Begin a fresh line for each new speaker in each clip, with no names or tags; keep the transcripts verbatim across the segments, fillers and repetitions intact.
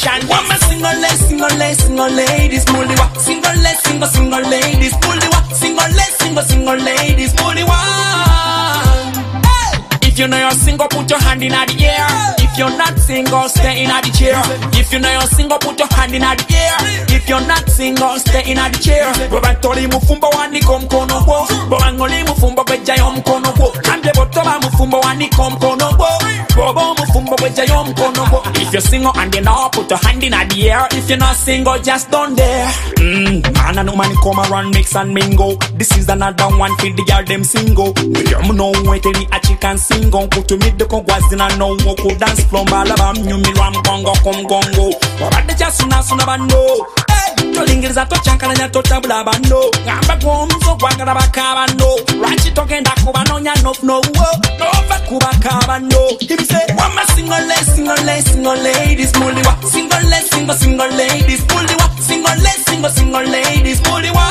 position. One my single leg, single leg, single ladies, pulley wa. Single leg, single, single ladies, pulley wa. Single leg, single, single ladies, pulley wa. If you know you're single, put your hand in the air. If you're not single, stay in the chair. If you know you're single, put your hand in the air. If you're not single, stay in the chair. Bobatoli mufumba wani kom kono bo. Bobangoli mufumba beja yom kono bo. Kande botoba mufumba wani kom kono bo. Bobo mufumba beja yom kono bo. If you're single and you know, put your hand in the air. If you're not single, just don't dare. Mmm, man and woman come around mix and mingle. This is another one for the girl them single. Me them know wait any a chicken sing. Put to meet the Kongwazina no woko dance from Balabam, you me ram gongo kom gongo. Or at the Jasuna Sunabando. Hey, Tolingers at Tochankana to Tablabando. Gamba Gom, so Wagabacabando. Ratchet talking Dakubano, no, no, no, Vakuba Cabando. He say, one my single leg, single leg, single ladies, Muliwa. Single leg, single, single ladies, Muliwa. Single leg, single, single ladies, Muliwa.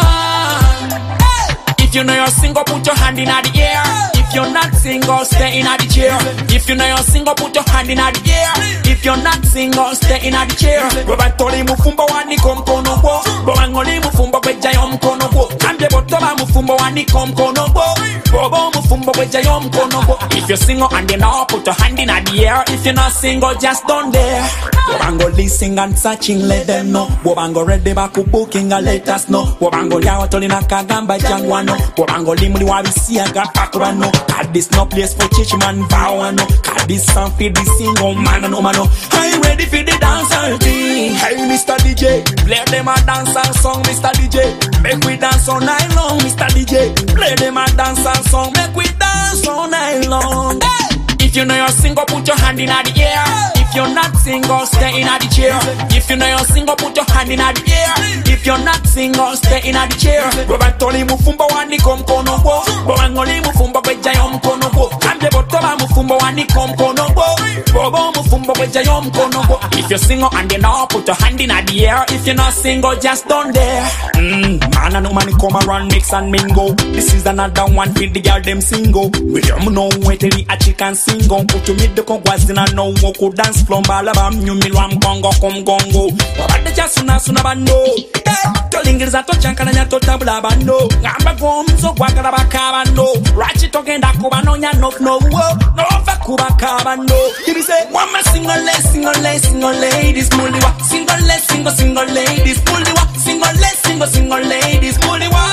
If you know you're single, put your hand in the air. If you're not single, stay in the chair. If you know you're single, put your hand in the air. If you're not single, stay in the chair. Bobatoli mufumba wani kom kono bo. Bobangoli mufumba beja yom kono bo. Kande botoba mufumba wani kom kono bo. Bobo mufumba beja yom kono bo. If you're single and you know, put your hand in the air. If you're not single, just don't dare. Bobangoli sing and searching, let them know. Bobango ready baku booking and let us know. Bobango yawa toli nakagamba jangwano. Bobangoli muli wabisi aga pakurano. Cause this no place for church man vow no. Cause this song for the single man no man no. Are you ready for the dancehall thing? Hey Mister D J, play them a dancehall song, Mister D J. Make we dance all night long, Mister D J. Play them a dancehall song, make we dance all night long. Hey! If you know you're single, put your hand in the air. If you're not single, stay in the chair. If you know you're single, put your hand in the air. If you're not single, stay in the chair. Bobatoli mufumba wani kom kono bo. Bobangoli mufumba beja yom kono bo. Kande botoba mufumba wani kom kono bo. Bobo mufumba beja yom kono bo. If you're single and you know, put your hand in the air. If you're not single, just don't dare. Mmm, man and woman come around mix and mingle. This is another one for the girl them single. We them know wait till a chicken sing. Put to meet the Kongwazina no woko dance from Balabam, you me ram gongo kom gongo. Or at the Jasuna Sunabando. Hey, Tolingers at Tochankana to Tablabando. Gamba Gom, so Wagabacabando. Ratchet talking Dakubano, no, no, no, Vakuba Cabando. He say, one my single leg, single leg, single ladies, Muliwa. Single leg, single, single ladies, Muliwa. Single leg, single, single ladies, Muliwa.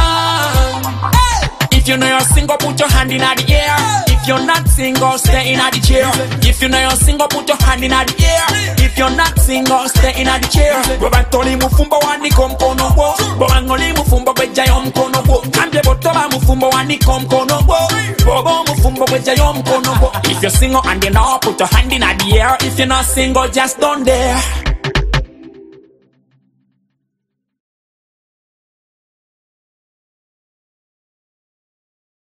If you know you're single, put your hand in the air. If you're not single, stay in the chair. If you know you're single, put your hand in the air. If you're not single, stay in the chair. Bobatoli mufumba wani kom kono bo. Bobangoli mufumba beja yom kono bo. Kande botoba mufumba wani kom kono bo. Bobo mufumba beja yom kono bo. If you're single and you know, put your hand in the air. If you're not single, just don't dare.